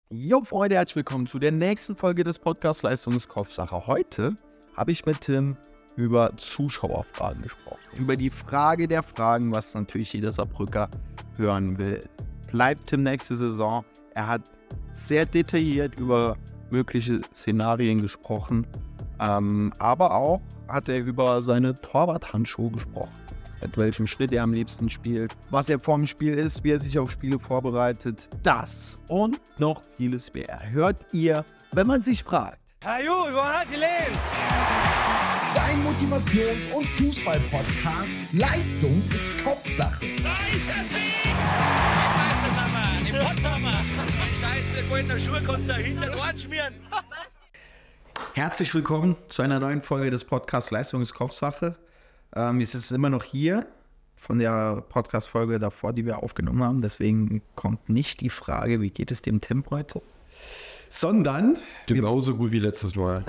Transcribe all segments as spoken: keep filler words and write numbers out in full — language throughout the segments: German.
Jo Freunde, herzlich willkommen zu der nächsten Folge des Podcasts Leistungskopfsache. Heute habe ich mit Tim über Zuschauerfragen gesprochen. Über die Frage der Fragen, was natürlich jeder Saarbrücker hören will. Bleibt Tim nächste Saison? Er hat sehr detailliert über mögliche Szenarien gesprochen, ähm, aber auch hat er über seine Torwarthandschuhe gesprochen. Mit welchem Schritt er am liebsten spielt, was er vorm Spiel ist, wie er sich auf Spiele vorbereitet. Das und noch vieles mehr hört ihr, wenn man sich fragt. Herr Ju, wo hat die Lehen? Dein Motivations- und Fußball-Podcast. Leistung ist Kopfsache. Da ist das Ding! Im Meistersammer, im Potthammer. Scheiße, goldene Schuhe kannst du hinter den Ohren schmieren. Herzlich willkommen zu einer neuen Folge des Podcasts Leistung ist Kopfsache. Ähm, wir sitzen immer noch hier von der Podcast-Folge davor, die wir aufgenommen haben. Deswegen kommt nicht die Frage, wie geht es dem Tim heute, sondern... Genauso gut wie letztes Mal.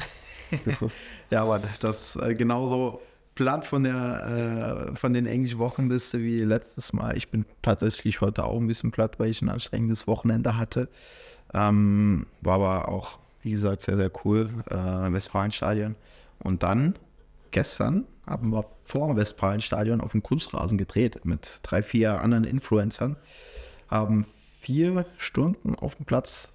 Ja, aber das äh, genauso platt von, der, äh, von den englischen Wochenliste wie letztes Mal. Ich bin tatsächlich heute auch ein bisschen platt, weil ich ein anstrengendes Wochenende hatte. Ähm, war aber auch, wie gesagt, sehr, sehr cool. Äh, Westfalenstadion. Und dann, gestern, haben wir vor dem Westfalenstadion auf dem Kunstrasen gedreht mit drei, vier anderen Influencern. Haben vier Stunden auf dem Platz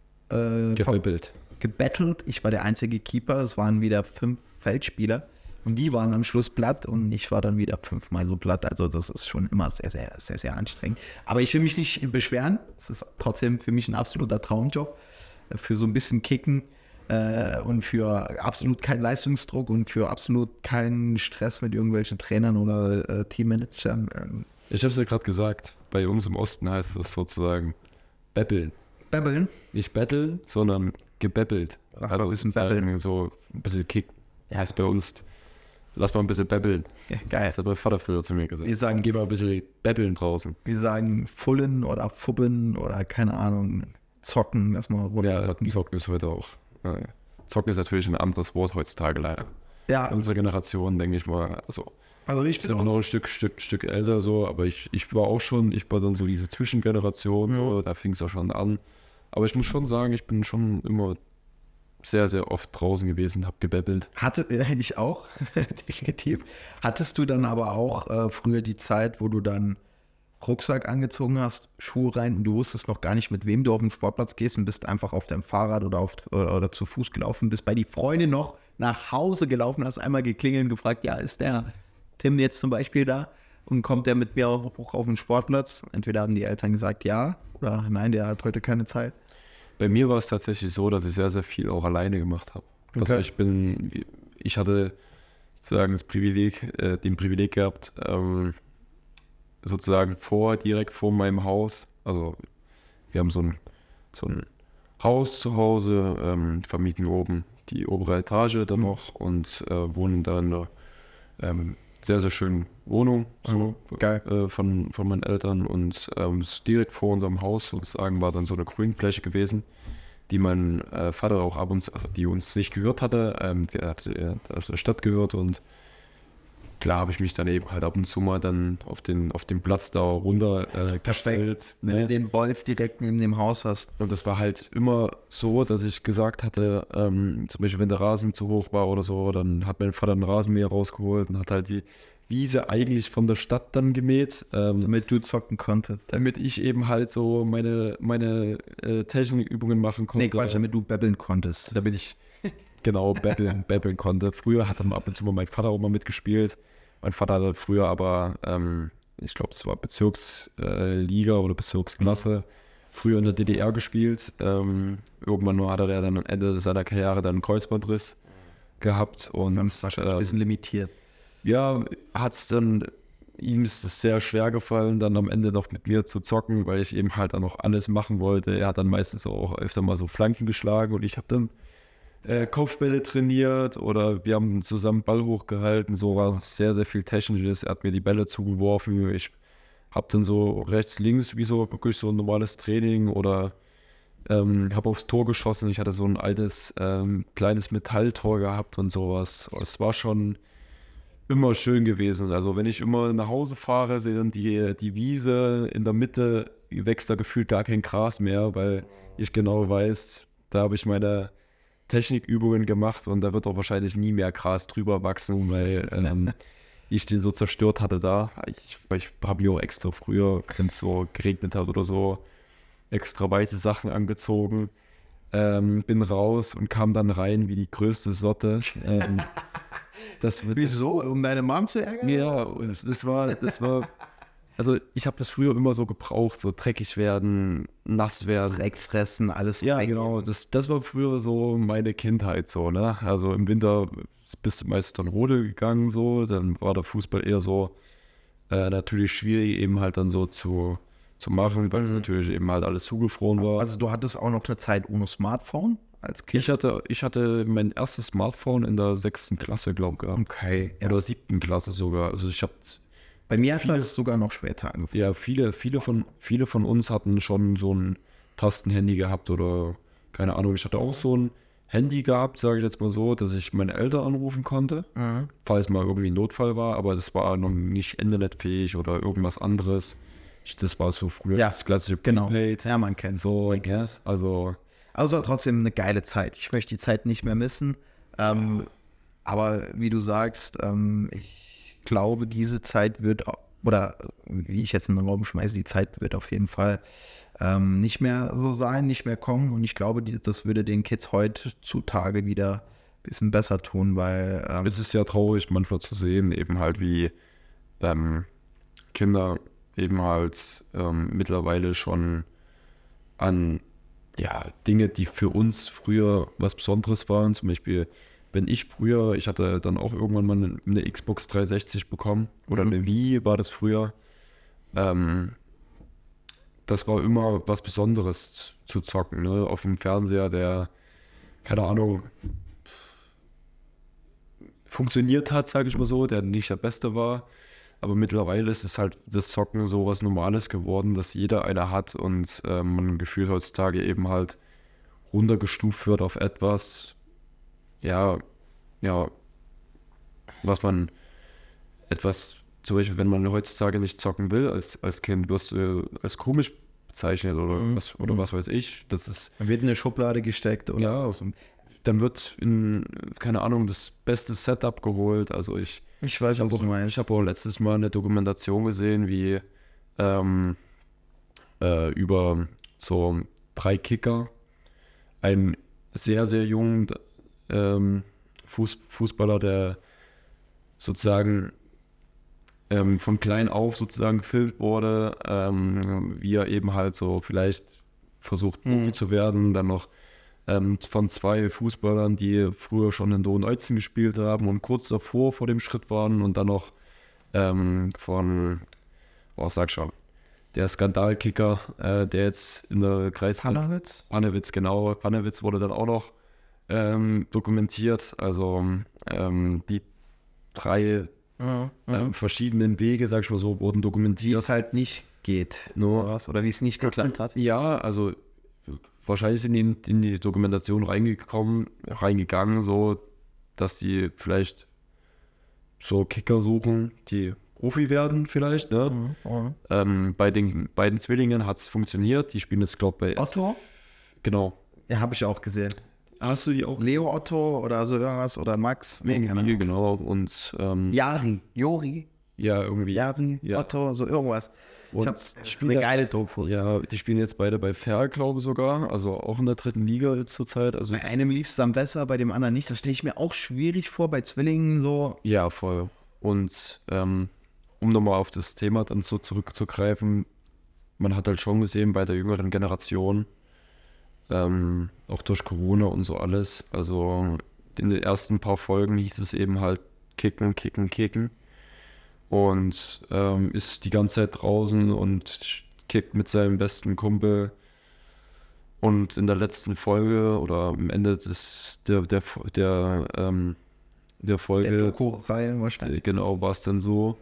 äh, Gebettelt. gebettelt. Ich war der einzige Keeper. Es waren wieder fünf Feldspieler. Und die waren am Schluss platt und ich war dann wieder fünfmal so platt. Also das ist schon immer sehr, sehr, sehr, sehr anstrengend. Aber ich will mich nicht beschweren. Es ist trotzdem für mich ein absoluter Traumjob. Für so ein bisschen Kicken. Äh, und für absolut keinen Leistungsdruck und für absolut keinen Stress mit irgendwelchen Trainern oder äh, Teammanagern. Ähm, Ich habe es ja gerade gesagt, bei uns im Osten heißt das sozusagen Beppeln. Babbeln. Nicht betteln, sondern gebeppelt. Was bei uns ein Babbeln? So ein bisschen Kick. Ja, heißt bei uns, lass mal ein bisschen beppeln. Ja, geil. Das hat mein Vater früher zu mir gesagt. Wir sagen- geh mal ein bisschen beppeln draußen. Wir sagen Fullen oder Fubben oder keine Ahnung, zocken, lass mal runter Ja, zocken. Zocken ist heute auch. Ja, ja. Zocken ist natürlich ein anderes Wort heutzutage leider. Ja, Unsere Generation, denke ich mal, also also ich Ich bin bin auch noch ein Stück, Stück, Stück älter so, aber ich, ich war auch schon, ich war dann so diese Zwischengeneration, so, da fing es auch schon an. Aber ich muss schon sagen, ich bin schon immer sehr, sehr oft draußen gewesen, habe gebeppelt. Hatte äh, ich auch, definitiv. Hattest du dann aber auch äh, früher die Zeit, wo du dann Rucksack angezogen hast, Schuhe rein und du wusstest noch gar nicht, mit wem du auf den Sportplatz gehst und bist einfach auf deinem Fahrrad oder, auf, oder, oder zu Fuß gelaufen, bist bei die Freundin noch nach Hause gelaufen, hast einmal geklingelt und gefragt, ja, ist der Tim jetzt zum Beispiel da und kommt der mit mir hoch auf den Sportplatz? Entweder haben die Eltern gesagt ja oder nein, der hat heute keine Zeit. Bei mir war es tatsächlich so, dass ich sehr, sehr viel auch alleine gemacht habe. Also Okay. ich bin, ich hatte sozusagen das Privileg, äh, den Privileg gehabt, ähm, sozusagen vor, direkt vor meinem Haus, also wir haben so ein, so ein Haus zu Hause, ähm, vermieten oben die obere Etage dann noch und äh, wohnen da in einer ähm, sehr, sehr schönen Wohnung so, Geil. äh, von, von meinen Eltern und ähm, es ist direkt vor unserem Haus sozusagen war dann so eine Grünfläche gewesen, die mein äh, Vater auch ab und zu, also die uns nicht gehört hatte, ähm, der hat der, der Stadt gehört und klar habe ich mich dann eben halt ab und zu mal dann auf den, auf den Platz da runter äh, gestellt. Wenn du Ne? den Bolz direkt neben dem Haus hast. Und das war halt immer so, dass ich gesagt hatte, ähm, zum Beispiel wenn der Rasen zu hoch war oder so, dann hat mein Vater einen Rasenmäher rausgeholt und hat halt die Wiese eigentlich von der Stadt dann gemäht, ähm, Damit du zocken konntest. damit ich eben halt so meine, meine äh, Technikübungen machen konnte. Nee, Quatsch, damit du babbeln konntest. Damit ich genau babbeln, babbeln konnte. Früher hat dann ab und zu mal mein Vater auch mal mitgespielt. Mein Vater hatte früher aber, ähm, ich glaube, es war Bezirksliga äh, oder Bezirksklasse, früher in der D D R gespielt. Ähm, irgendwann nur hatte er dann am Ende seiner Karriere dann einen Kreuzbandriss gehabt. Und Sonst wahrscheinlich ein äh, bisschen limitiert. ja, hat es dann, ihm ist es sehr schwer gefallen, dann am Ende noch mit mir zu zocken, weil ich eben halt dann noch alles machen wollte. Er hat dann meistens auch öfter mal so Flanken geschlagen und ich habe dann äh, Kopfbälle trainiert oder wir haben zusammen Ball hochgehalten, so war es sehr, sehr viel Technisches. Er hat mir die Bälle zugeworfen, ich habe dann so rechts, links, wie so wirklich so ein normales Training oder ähm, habe aufs Tor geschossen. Ich hatte so ein altes, ähm, kleines Metalltor gehabt und sowas. Es war schon immer schön gewesen. Also wenn ich immer nach Hause fahre, sehe dann die, die Wiese in der Mitte wächst da gefühlt gar kein Gras mehr, weil ich genau weiß, da habe ich meine Technikübungen gemacht und da wird auch wahrscheinlich nie mehr Gras drüber wachsen, weil ähm, ich den so zerstört hatte da. Ich, ich habe mir auch extra früher, wenn es so geregnet hat oder so, extra weiße Sachen angezogen. Ähm, bin raus und kam dann rein wie die größte Sotte. Ähm, das wird, Wieso? Um deine Mom zu ärgern? Ja, und das war, das war, also ich habe das früher immer so gebraucht, so dreckig werden, nass werden. Dreck fressen, alles Ja, rein. genau, das, das war früher so meine Kindheit so, ne? Also im Winter bist du meist dann Rode gegangen so, dann war der Fußball eher so äh, natürlich schwierig eben halt dann so zu, zu machen, weil es Mhm. natürlich eben halt alles zugefroren war. Also du hattest auch noch zur Zeit ohne Smartphone als Kind? ich hatte, ich hatte mein erstes Smartphone in der sechsten Klasse, glaube ich, gehabt. Okay, ja. Oder siebten Klasse sogar. Also ich habe Bei mir hat viele- das sogar noch später angefangen. ja viele, viele von, viele von uns hatten schon so ein Tastenhandy gehabt oder keine Ahnung. Ich hatte auch so ein Handy gehabt, sage ich jetzt mal so, dass ich meine Eltern anrufen konnte, Mhm. falls mal irgendwie ein Notfall war, aber das war noch nicht internetfähig oder irgendwas anderes. Ich, das war so früher Ja, das klassische Genau. Prepaid. Ja, man kennt So, yes. Also Also trotzdem eine geile Zeit. Ich möchte die Zeit nicht mehr missen. Ähm, aber wie du sagst, ähm, ich glaube, diese Zeit wird, au- oder wie ich jetzt in den Raum schmeiße, die Zeit wird auf jeden Fall ähm, nicht mehr so sein, nicht mehr kommen. Und ich glaube, die, das würde den Kids heutzutage wieder ein bisschen besser tun, weil ähm, es ist ja traurig manchmal zu sehen, eben halt wie ähm, Kinder eben halt ähm, mittlerweile schon an ja, Dinge, die für uns früher was Besonderes waren, zum Beispiel, wenn ich früher, ich hatte dann auch irgendwann mal eine, eine Xbox dreihundertsechzig bekommen oder eine Wii war das früher, ähm, das war immer was Besonderes zu zocken, ne? Auf dem Fernseher, der, keine Ahnung, funktioniert hat, sage ich mal so, der nicht der Beste war. Aber mittlerweile ist es halt das Zocken so was Normales geworden, dass jeder eine hat und äh, man gefühlt heutzutage eben halt runtergestuft wird auf etwas, ja, ja, was man etwas, zum Beispiel, wenn man heutzutage nicht zocken will als, als Kind, wirst du als komisch bezeichnet oder, Mhm. was, oder was weiß ich. Das ist, man wird in eine Schublade gesteckt oder Ja. aus dem- dann wird in, keine Ahnung, das beste Setup geholt. Also ich Ich weiß, Ich habe was du auch, meinst. ich hab auch letztes Mal eine Dokumentation gesehen, wie ähm, äh, über so drei Kicker einen sehr, sehr jungen ähm, Fuß, Fußballer, der sozusagen ähm, von klein auf sozusagen gefilmt wurde, ähm, wie er eben halt so vielleicht versucht Profi zu werden, dann noch ähm, von zwei Fußballern, die früher schon in Donauetzen gespielt haben und kurz davor vor dem Schritt waren und dann noch ähm, von, oh, sag schon, der Skandalkicker, äh, der jetzt in der Kreis... Panawitz? Panewitz, genau. Panewitz wurde dann auch noch ähm, dokumentiert. Also ähm, die drei Ja, ähm, verschiedenen Wege, sag ich mal so, wurden Wie dokumentiert. es halt nicht geht. Nur- Oder was? Oder wie es nicht geklappt hat. Ja, also wahrscheinlich sind die in, in die Dokumentation reingekommen, reingegangen, so, dass die vielleicht so Kicker suchen, die Profi werden vielleicht, ne? Mhm. Ähm, bei den beiden Zwillingen hat es funktioniert. Die spielen jetzt, glaube ich, bei... Otto? Genau. Ja, habe ich auch gesehen. Hast du die auch? Leo Otto oder so irgendwas oder Max? Nee, keine Irgendwie, Ahnung. genau. Und ähm, Jari, Jori, ja, irgendwie. Jari, Ja. Otto, so irgendwas. Und Ich hab, die das ist spielen eine ja- geile Doku. Ja, die spielen jetzt beide bei Fair, glaube ich sogar. Also auch in der dritten Liga jetzt zurzeit. Also Bei einem lief es dann besser, bei dem anderen nicht. Das stelle ich mir auch schwierig vor, bei Zwillingen so. ja, voll. Und ähm, um nochmal auf das Thema dann so zurückzugreifen, man hat halt schon gesehen bei der jüngeren Generation, ähm, auch durch Corona und so alles, also in den ersten paar Folgen hieß es eben halt kicken, kicken, kicken und ähm, ist die ganze Zeit draußen und kickt mit seinem besten Kumpel und in der letzten Folge oder am Ende des, der, der, der, ähm, der Folge Der Doku-Reihe wahrscheinlich. genau war es dann so,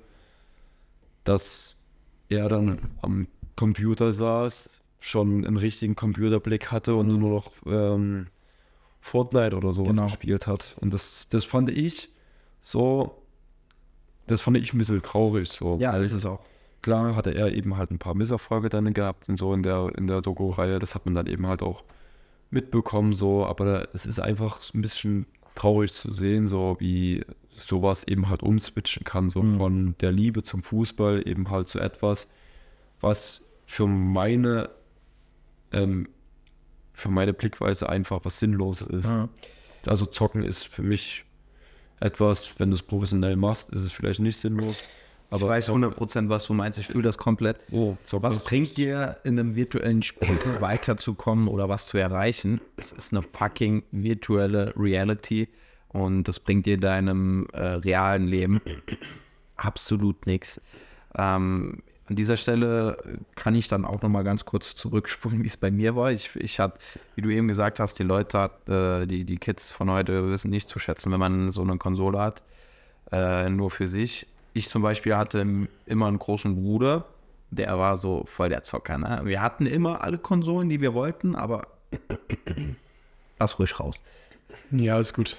dass er dann am Computer saß, schon einen richtigen Computerblick hatte und nur noch ähm, Fortnite oder sowas Genau. gespielt hat. Und das, das fand ich so, das fand ich ein bisschen traurig so. Ja, das ist auch. klar hatte er eben halt ein paar Misserfolge dann gehabt und so in der, in der Doku-Reihe. Das hat man dann eben halt auch mitbekommen, so, aber es ist einfach so ein bisschen traurig zu sehen, so wie sowas eben halt umswitchen kann, so Mhm. von der Liebe zum Fußball eben halt zu etwas, was für meine ähm, für meine Blickweise einfach was Sinnloses ist. Ja. Also Zocken ist für mich etwas, wenn du es professionell machst, ist es vielleicht nicht sinnlos. Aber ich weiß hundert Prozent, was du meinst. Ich fühle das komplett. Oh, Zocken Was ist- bringt dir in einem virtuellen Spiel weiterzukommen oder was zu erreichen? Es ist eine fucking virtuelle Reality und das bringt dir deinem äh, realen Leben absolut nichts. Ähm, an dieser Stelle kann ich dann auch noch mal ganz kurz zurückspulen, wie es bei mir war. Ich, ich hatte, wie du eben gesagt hast, die Leute, hat, äh, die, die Kids von heute wissen nicht zu schätzen, wenn man so eine Konsole hat, äh, nur für sich. Ich zum Beispiel hatte immer einen großen Bruder, der war so voll der Zocker. Ne? Wir hatten immer alle Konsolen, die wir wollten, aber lass ruhig raus. Ja, ist gut.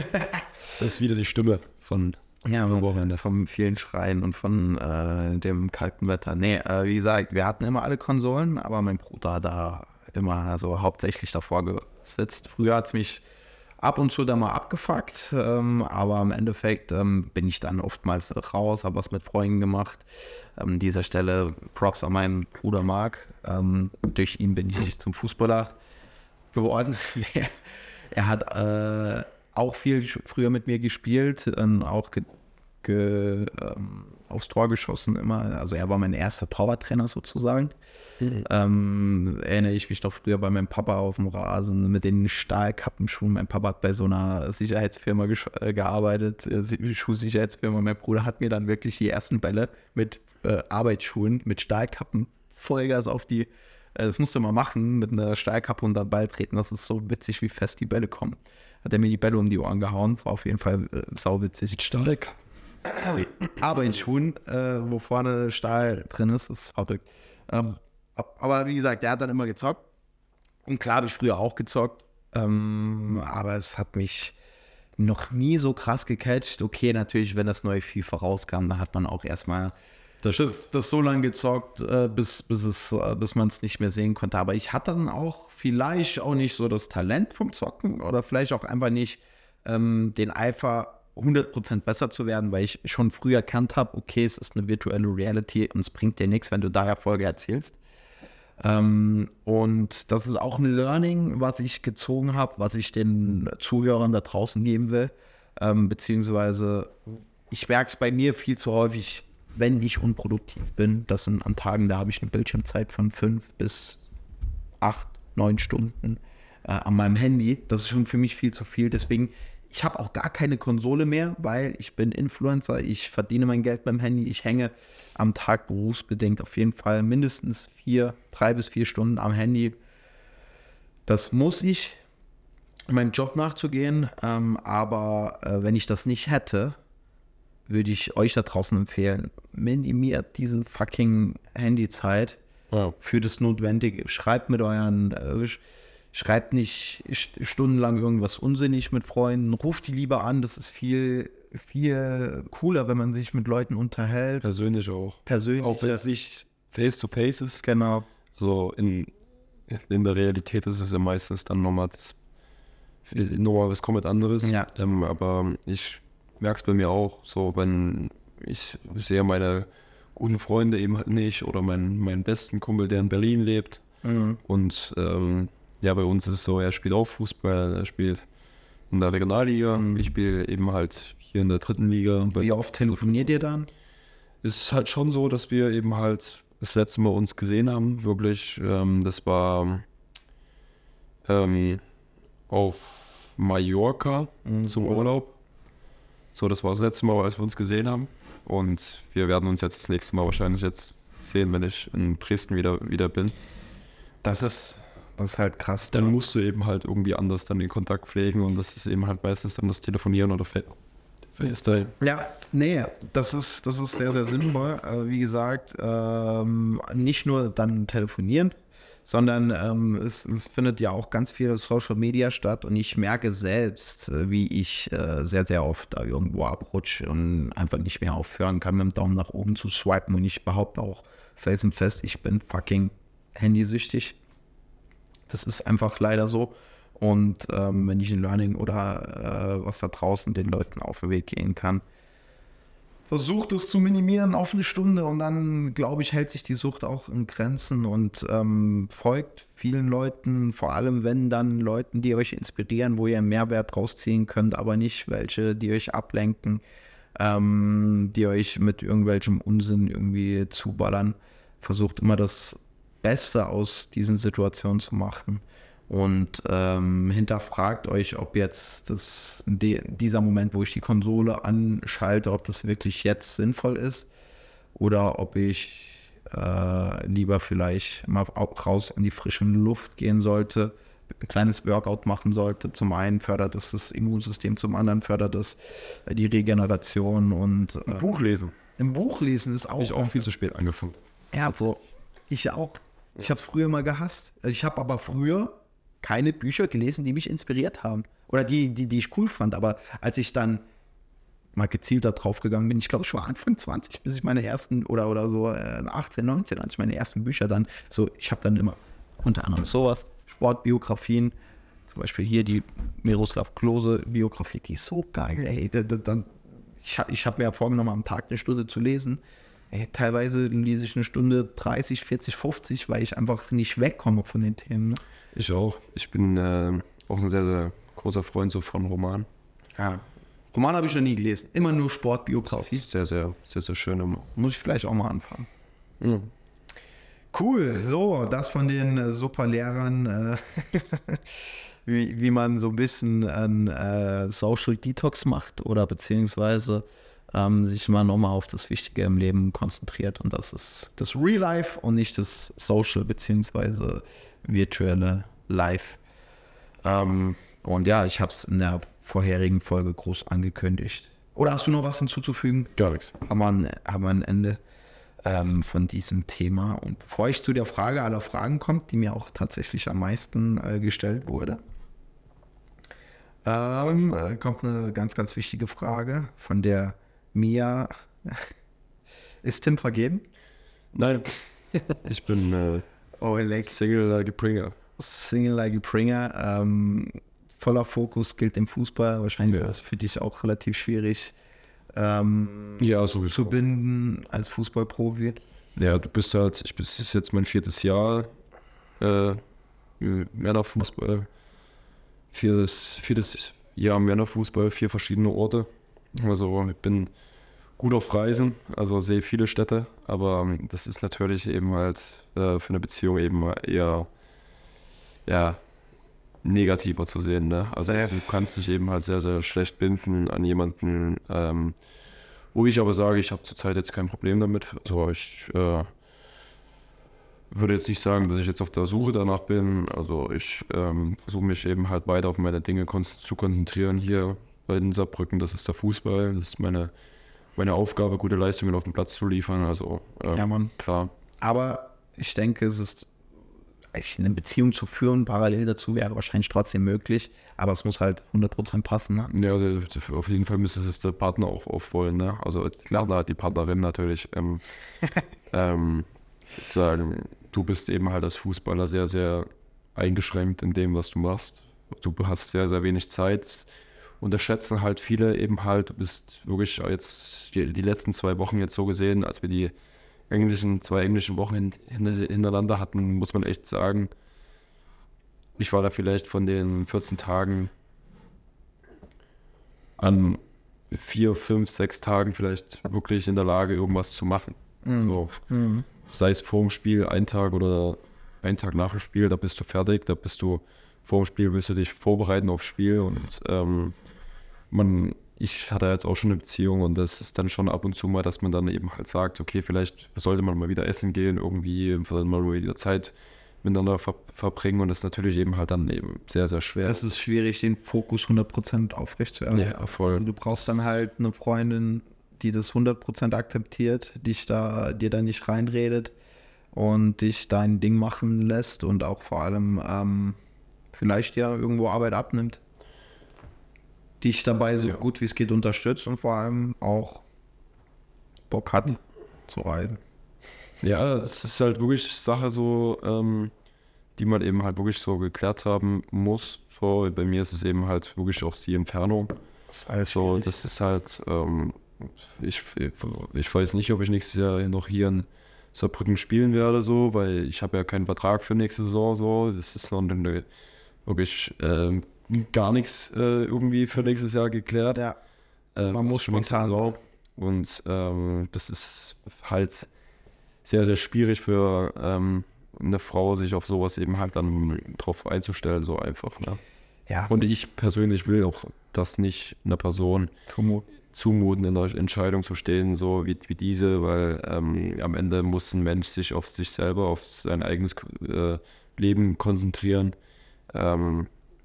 Das ist wieder die Stimme von Ja, am Wochenende. vom vielen Schreien und von äh, dem kalten Wetter. Nee, äh, wie gesagt, wir hatten immer alle Konsolen, aber mein Bruder hat da immer so hauptsächlich davor gesetzt. Früher hat es mich ab und zu da mal abgefuckt, ähm, aber im Endeffekt ähm, bin ich dann oftmals raus, habe was mit Freunden gemacht. Ähm, an dieser Stelle Props an meinen Bruder Marc. Ähm, durch ihn bin ich zum Fußballer geworden. Er hat äh, auch viel früher mit mir gespielt, ähm, auch ge, ge, ähm, aufs Tor geschossen immer. Also er war mein erster Torwarttrainer sozusagen. Mhm. Ähm, erinnere ich mich noch früher bei meinem Papa auf dem Rasen mit den Stahlkappenschuhen. Mein Papa hat bei so einer Sicherheitsfirma äh, gearbeitet, äh, Schuhsicherheitsfirma. Mein Bruder hat mir dann wirklich die ersten Bälle mit äh, Arbeitsschuhen, mit Stahlkappen, Vollgas auf die, äh, das musste man machen, mit einer Stahlkappe und dann Ball treten. Das ist so witzig, wie fest die Bälle kommen. Hat er mir die Bälle um die Ohren gehauen. Das war auf jeden Fall äh, sauwitzig. Stark. Arbeitsschuhen, äh, wo vorne Stahl drin ist, ist verrückt. Ähm, aber wie gesagt, der hat dann immer gezockt. Und klar habe ich früher auch gezockt. Ähm, aber es hat mich noch nie so krass gecatcht. Okay, natürlich, wenn das neue FIFA rauskam, da hat man auch erstmal das, das so lange gezockt, äh, bis, bis, es, äh, bis man es nicht mehr sehen konnte. Aber ich hatte dann auch vielleicht auch nicht so das Talent vom Zocken oder vielleicht auch einfach nicht ähm, den Eifer, hundert Prozent besser zu werden, weil ich schon früh erkannt habe, okay, es ist eine virtuelle Reality und es bringt dir nichts, wenn du da Erfolge erzielst. Ähm, und das ist auch ein Learning, was ich gezogen habe, was ich den Zuhörern da draußen geben will. Ähm, beziehungsweise, ich merke es bei mir viel zu häufig, wenn ich unproduktiv bin. Das sind an Tagen, da habe ich eine Bildschirmzeit von fünf bis acht, neun Stunden äh, an meinem Handy. Das ist schon für mich viel zu viel. Deswegen, ich habe auch gar keine Konsole mehr, weil ich bin Influencer. Ich verdiene mein Geld beim Handy. Ich hänge am Tag berufsbedingt auf jeden Fall mindestens vier, drei bis vier Stunden am Handy. Das muss ich, um meinem Job nachzugehen. Ähm, aber äh, wenn ich das nicht hätte, würde ich euch da draußen empfehlen, minimiert diese fucking Handyzeit Ja. für das Notwendige. Schreibt mit euren, äh, schreibt nicht st- stundenlang irgendwas unsinnig mit Freunden. Ruft die lieber an. Das ist viel, viel cooler, wenn man sich mit Leuten unterhält. Persönlich auch. Persönlich. Auch wenn es nicht face-to-face ist. Genau. So in, in der Realität ist es ja meistens dann nochmal das, nochmal was komplett anderes. Ja. Ähm, aber ich merke es bei mir auch, so wenn ich sehe meine guten Freunde eben halt nicht oder meinen, meinen besten Kumpel, der in Berlin lebt. Mhm. Und ähm, ja, bei uns ist es so, er spielt auch Fußball, er spielt in der Regionalliga, ich spiele eben halt hier in der dritten Liga. Wie oft telefoniert ihr dann? Es ist halt schon so, dass wir eben halt das letzte Mal uns gesehen haben, wirklich. Ähm, das war ähm, auf Mallorca Mhm. zum Urlaub. So, das war das letzte Mal, als wir uns gesehen haben. Und wir werden uns jetzt das nächste Mal wahrscheinlich jetzt sehen, wenn ich in Dresden wieder, wieder bin. Das ist, das ist halt krass. Dann musst du eben halt irgendwie anders dann den Kontakt pflegen und das ist eben halt meistens dann das Telefonieren oder Fa- FaceTime. Ja, nee, das ist, das ist sehr, sehr sinnvoll. Äh, wie gesagt, ähm, nicht nur dann telefonieren, sondern ähm, es, es findet ja auch ganz viel Social Media statt und ich merke selbst, äh, wie ich äh, sehr, sehr oft da irgendwo abrutsche und einfach nicht mehr aufhören kann, mit dem Daumen nach oben zu swipen und ich behaupte auch felsenfest, ich bin fucking handysüchtig. Das ist einfach leider so und ähm, wenn ich ein Learning oder äh, was da draußen den Leuten auf den Weg gehen kann, versucht es zu minimieren auf eine Stunde und dann, glaube ich, hält sich die Sucht auch in Grenzen und ähm, folgt vielen Leuten, vor allem wenn dann Leuten, die euch inspirieren, wo ihr einen Mehrwert rausziehen könnt, aber nicht welche, die euch ablenken, ähm, die euch mit irgendwelchem Unsinn irgendwie zuballern. Versucht immer das Beste aus diesen Situationen zu machen. Und ähm, hinterfragt euch, ob jetzt das, de, dieser Moment, wo ich die Konsole anschalte, ob das wirklich jetzt sinnvoll ist oder ob ich äh, lieber vielleicht mal auch raus in die frische Luft gehen sollte, ein kleines Workout machen sollte. Zum einen fördert es das Immunsystem, zum anderen fördert es äh, die Regeneration und äh, Ein Buch lesen. im Buch lesen ist auch... Habe ich auch viel zu spät angefangen. Ja, so. Ich auch. Ich habe es früher mal gehasst. Ich habe aber früher keine Bücher gelesen, die mich inspiriert haben. Oder die, die, die ich cool fand. Aber als ich dann mal gezielter drauf gegangen bin, ich glaube, ich war Anfang zwanzig, bis ich meine ersten, oder, oder so äh, achtzehn, neunzehn, als ich meine ersten Bücher dann, so, ich habe dann immer unter anderem sowas, Sportbiografien, zum Beispiel hier die Miroslav Klose-Biografie, die ist so geil, ey. Da, da, da, ich habe ich hab mir ja vorgenommen, am Tag eine Stunde zu lesen. Ey, teilweise lese ich eine Stunde dreißig, vierzig, fünfzig, weil ich einfach nicht wegkomme von den Themen. Ne? Ich auch. Ich bin äh, auch ein sehr, sehr großer Freund so von Romanen. Ja. Roman habe ich noch nie gelesen. Immer nur Sportbiografie. Sehr, sehr, sehr, sehr schön. Muss ich vielleicht auch mal anfangen. Ja. Cool. So, das von den äh, Superlehrern, äh, wie, wie man so ein bisschen ein äh, Social Detox macht oder beziehungsweise ähm, sich mal nochmal auf das Wichtige im Leben konzentriert. Und das ist das Real Life und nicht das Social beziehungsweise virtuelle Life. Ähm, und ja, ich habe es in der vorherigen Folge groß angekündigt. Oder hast du noch was hinzuzufügen? Gar nichts. Haben wir ein, haben wir ein Ende ähm, von diesem Thema. Und bevor ich zu der Frage aller Fragen komme, die mir auch tatsächlich am meisten äh, gestellt wurde, ähm, äh, kommt eine ganz, ganz wichtige Frage von der Mia. Ist Tim vergeben? Nein. Ich bin äh, Oh, Alex. Single like a Pringer. Single like a Pringer. Ähm, voller Fokus gilt im Fußball. Wahrscheinlich Ja. ist es für dich auch relativ schwierig ähm, Ja, sowieso. zu binden als Fußballprofi. Ja, du bist halt, ich bin, das ist jetzt mein viertes Jahr äh, Männerfußball. Viertes, viertes Jahr Männerfußball, vier verschiedene Orte. Also ich bin gut auf Reisen, also sehe viele Städte, aber ähm, das ist natürlich eben halt äh, für eine Beziehung eben eher ja, negativer zu sehen. Ne? Also Sehr. du kannst dich eben halt sehr, sehr schlecht binden an jemanden, ähm, wo ich aber sage, ich habe zurzeit jetzt kein Problem damit. Also ich äh, würde jetzt nicht sagen, dass ich jetzt auf der Suche danach bin. Also ich ähm, versuche mich eben halt weiter auf meine Dinge kon- zu konzentrieren hier bei den Saarbrücken. Das ist der Fußball, das ist meine meine Aufgabe, gute Leistungen auf dem Platz zu liefern. Also äh, Ja, Mann. klar. Aber ich denke, es ist eine Beziehung zu führen, parallel dazu wäre wahrscheinlich trotzdem möglich, aber es muss halt hundert Prozent passen. Ne? Ja, der- der- auf jeden Fall müsste es der Partner auch aufwollen. Ne? Also klar, da hat die Partnerin natürlich ähm, ähm, sagen, du bist eben halt als Fußballer sehr, sehr eingeschränkt in dem, was du machst. Du hast sehr, sehr wenig Zeit. Unterschätzen halt viele eben halt, du bist wirklich jetzt die, die letzten zwei Wochen jetzt so gesehen, als wir die englischen, zwei englischen Wochen hin, hin, hintereinander hatten, muss man echt sagen, ich war da vielleicht von den vierzehn Tagen an vier, fünf, sechs Tagen vielleicht wirklich in der Lage, irgendwas zu machen. So, sei es vor dem Spiel, ein Tag oder ein Tag nach dem Spiel, da bist du fertig, da bist du vor dem Spiel, willst du dich vorbereiten aufs Spiel und ähm, man, ich hatte jetzt auch schon eine Beziehung und das ist dann schon ab und zu mal, dass man dann eben halt sagt, okay, vielleicht sollte man mal wieder essen gehen, irgendwie mal wieder Zeit miteinander ver- verbringen und das ist natürlich eben halt dann eben sehr, sehr schwer. Es ist schwierig, den Fokus hundert Prozent aufrecht zu erhalten. Ja, voll. Also du brauchst dann halt eine Freundin, die das hundert Prozent akzeptiert, dich da, dir da nicht reinredet und dich dein Ding machen lässt und auch vor allem ähm, vielleicht ja irgendwo Arbeit abnimmt. Dich dabei so Ja. gut wie es geht unterstützt und vor allem auch Bock hat zu reisen. Ja, es ist halt wirklich Sache so, ähm, die man eben halt wirklich so geklärt haben muss. So, bei mir ist es eben halt wirklich auch die Entfernung. Das heißt, So, das ist halt, ähm, ich, ich weiß nicht, ob ich nächstes Jahr noch hier in Saarbrücken spielen werde, so, weil ich habe ja keinen Vertrag für nächste Saison, so. Das ist noch eine, wirklich ähm, gar nichts äh, irgendwie für nächstes Jahr geklärt. ja, Ähm, man muss für nächste spontan Saison. Und ähm, das ist halt sehr, sehr schwierig für ähm, eine Frau, sich auf sowas eben halt dann drauf einzustellen, so einfach. Ne? ja, Und ich persönlich will auch das nicht einer Person Tumult. zumuten, in der Entscheidung zu stehen, so wie, wie diese, weil ähm, am Ende muss ein Mensch sich auf sich selber, auf sein eigenes äh, Leben konzentrieren ähm,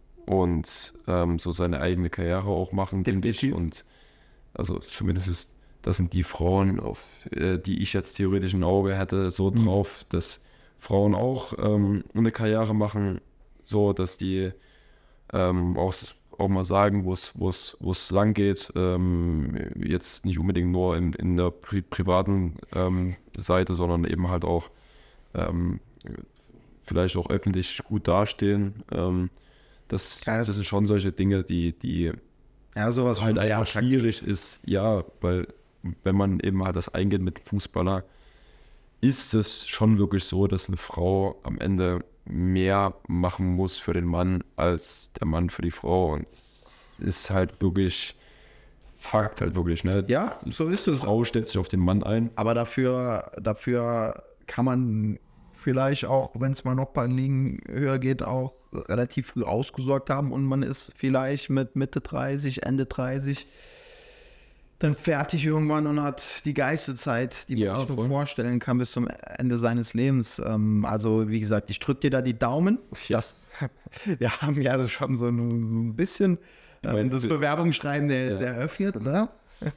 und ähm, so seine eigene Karriere auch machen, denke ich. Definitiv. Und also zumindest ist, das sind die Frauen, auf äh, die ich jetzt theoretisch ein Auge hätte, so Mhm. drauf, dass Frauen auch ähm, eine Karriere machen, so dass die ähm, auch, auch mal sagen, wo es wo es wo es lang geht. Ähm, jetzt nicht unbedingt nur in, in der pri privaten ähm, Seite, sondern eben halt auch ähm, vielleicht auch öffentlich gut dastehen. Ähm, das, Ja. das sind schon solche Dinge, die, die Ja, sowas halt schon sehr einfach attraktiv. schwierig ist. Ja, weil wenn man eben halt das eingeht mit Fußballer, ist es schon wirklich so, dass eine Frau am Ende mehr machen muss für den Mann als der Mann für die Frau. Und das ist halt wirklich Fakt halt wirklich. Ne? Ja, so ist Die es. Frau stellt sich auf den Mann ein. Aber dafür, dafür kann man vielleicht auch, wenn es mal noch ein paar Ligen höher geht, auch relativ früh ausgesorgt haben und man ist vielleicht mit Mitte dreißig, Ende dreißig dann fertig irgendwann und hat die geilste Zeit, die man Ja, sich nur voll. vorstellen kann bis zum Ende seines Lebens. Ähm, also wie gesagt, ich drücke dir da die Daumen. Das, wir haben ja schon so ein, so ein bisschen ähm, meine, das wir- Bewerbungsschreiben jetzt Ja. eröffnet, ne?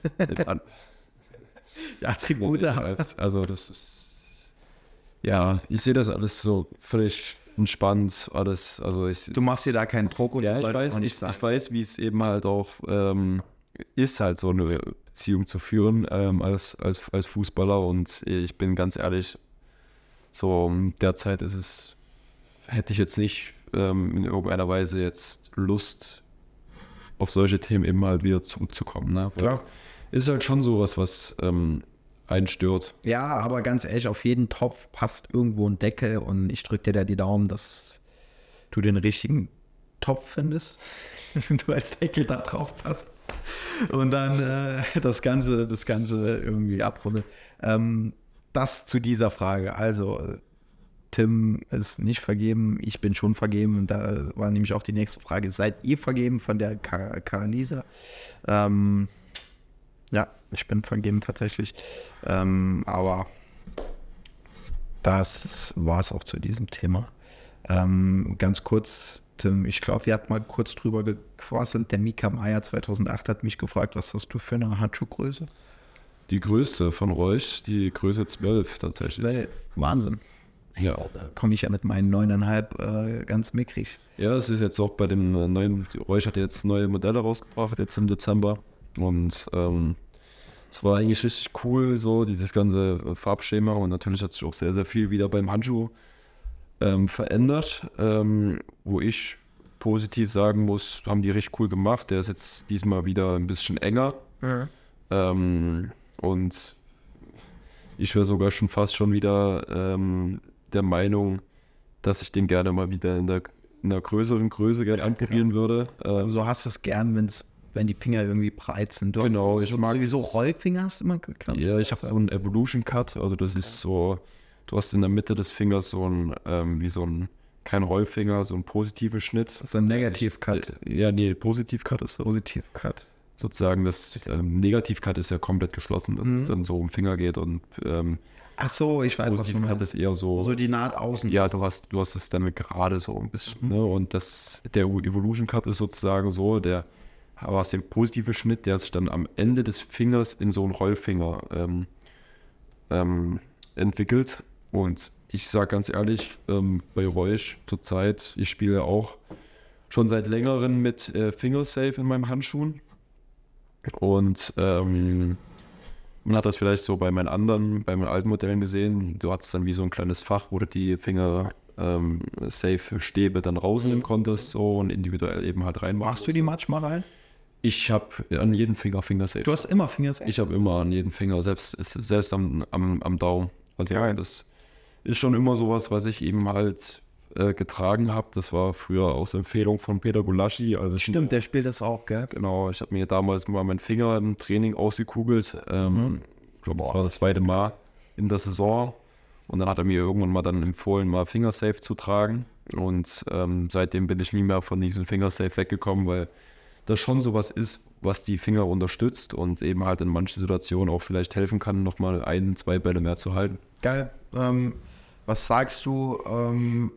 Ja, Attribute. Also das ist, ja, ich sehe das alles so völlig entspannt, alles, also ich, Du machst dir da keinen Druck und ja, das ich sollte weiß, auch nicht ich, sein. ich weiß, wie es eben halt auch ähm, ist, halt so eine Beziehung zu führen ähm, als, als, als Fußballer und ich bin ganz ehrlich, so derzeit ist es, hätte ich jetzt nicht ähm, in irgendeiner Weise jetzt Lust, auf solche Themen eben halt wieder zurückzukommen. Ne? Weil Klar. ist halt schon sowas, was ähm, einen stört. Ja, aber ganz ehrlich, auf jeden Topf passt irgendwo ein Deckel und ich drücke dir da die Daumen, dass du den richtigen Topf findest, wenn du als Deckel da drauf passt und dann äh, das Ganze, das Ganze irgendwie abrundet. Ähm, das zu dieser Frage. Also äh, Tim ist nicht vergeben, ich bin schon vergeben und da war nämlich auch die nächste Frage, seid ihr vergeben von der Karalisa? Ähm, ja, ich bin vergeben tatsächlich. Ähm, aber das war es auch zu diesem Thema. Ähm, ganz kurz, Tim, ich glaube, wir hatten mal kurz drüber gequasselt. Der Mika Meier zweitausendacht hat mich gefragt, was hast du für eine Handschuhgröße? Die Größe von Reusch, die Größe zwölf tatsächlich. Zwölf. Wahnsinn. Ja. Da komme ich ja mit meinen neuneinhalb äh, ganz mickrig. Ja, es ist jetzt auch bei dem äh, neuen, Reusch hat jetzt neue Modelle rausgebracht, jetzt im Dezember. Und ähm, es war eigentlich richtig cool, so dieses ganze äh, Farbschema. Und natürlich hat sich auch sehr, sehr viel wieder beim Handschuh ähm, verändert. Ähm, wo ich positiv sagen muss, haben die richtig cool gemacht. Der ist jetzt diesmal wieder ein bisschen enger. Ähm, und ich wäre sogar schon fast schon wieder ähm, der Meinung, dass ich den gerne mal wieder in der, in der größeren Größe gerne anprobieren würde. Äh, Also du hast es gern, wenn's, wenn die Finger irgendwie breit sind. Du Genau, hast, ich so- mag- sowieso Rollfinger hast du immer geklappt. ja, ich habe so einen Evolution Cut, also das ist so, du hast in der Mitte des Fingers so ein, ähm, wie so ein, kein Rollfinger, so ein positiven Schnitt. so ein Negativ-Cut. Ja, nee, Positiv-Cut ist das. Positiv-Cut. Sozusagen, das ähm, Negativ-Cut ist ja komplett geschlossen, dass es dann so um den Finger geht und ähm, Ach so, ich weiß, was du Positiv-Cut meinst. ist eher so, So die Naht außen. ja, du hast, du hast es dann gerade so ein bisschen, ne? Und das, der Evolution Cut ist sozusagen so, der, du hast den positiven Schnitt, der sich dann am Ende des Fingers in so einen Rollfinger ähm, ähm, entwickelt. Und ich sage ganz ehrlich, ähm, bei euch zurzeit, ich spiele auch schon seit längerem mit äh, Fingersafe in meinen Handschuhen. Und ähm, man hat das vielleicht so bei meinen anderen, bei meinen alten Modellen gesehen. Du hattest dann wie so ein kleines Fach, wo du die Finger ähm, Safe-Stäbe dann rausnehmen konntest so und individuell eben halt reinmachen. Machst du die manchmal rein? Ich habe an jedem Finger Fingersafe. Du hast immer Fingersafe? Ich habe immer an jedem Finger, selbst, selbst am, am, am Daumen. Also ja, das ist schon immer sowas, was ich eben halt äh, getragen habe. Das war früher aus Empfehlung von Peter Gulaschi. Also ich, Stimmt, der spielt das auch, gell? Genau, ich habe mir damals mal meinen Finger im Training ausgekugelt. Ähm, Mhm. Ich glaube, das war das zweite Mal in der Saison. Und dann hat er mir irgendwann mal dann empfohlen, mal Fingersafe zu tragen. Und ähm, seitdem bin ich nie mehr von diesem Fingersafe weggekommen, weil das schon sowas ist, was die Finger unterstützt und eben halt in manchen Situationen auch vielleicht helfen kann, nochmal ein, zwei Bälle mehr zu halten. Geil. Ähm, was sagst du, ähm,